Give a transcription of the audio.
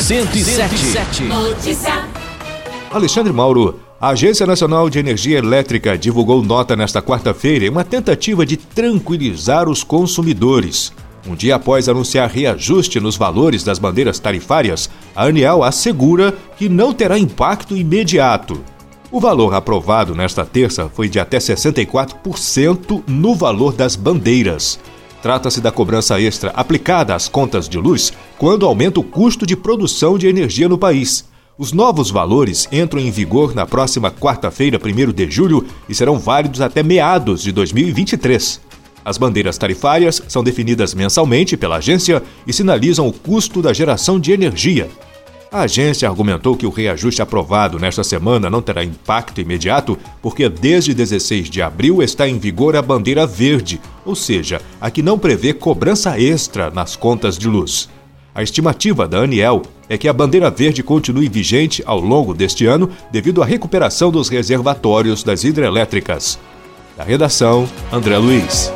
107. Notícia. Alexandre Mauro, a Agência Nacional de Energia Elétrica divulgou nota nesta quarta-feira em uma tentativa de tranquilizar os consumidores. Um dia após anunciar reajuste nos valores das bandeiras tarifárias, a ANEEL assegura que não terá impacto imediato. O valor aprovado nesta terça foi de até 64% no valor das bandeiras. Trata-se da cobrança extra aplicada às contas de luz quando aumenta o custo de produção de energia no país. Os novos valores entram em vigor na próxima quarta-feira, 1º de julho, e serão válidos até meados de 2023. As bandeiras tarifárias são definidas mensalmente pela agência e sinalizam o custo da geração de energia. A agência argumentou que o reajuste aprovado nesta semana não terá impacto imediato porque desde 16 de abril está em vigor a bandeira verde, ou seja, a que não prevê cobrança extra nas contas de luz. A estimativa da ANEEL é que a bandeira verde continue vigente ao longo deste ano devido à recuperação dos reservatórios das hidrelétricas. Da redação, André Luiz.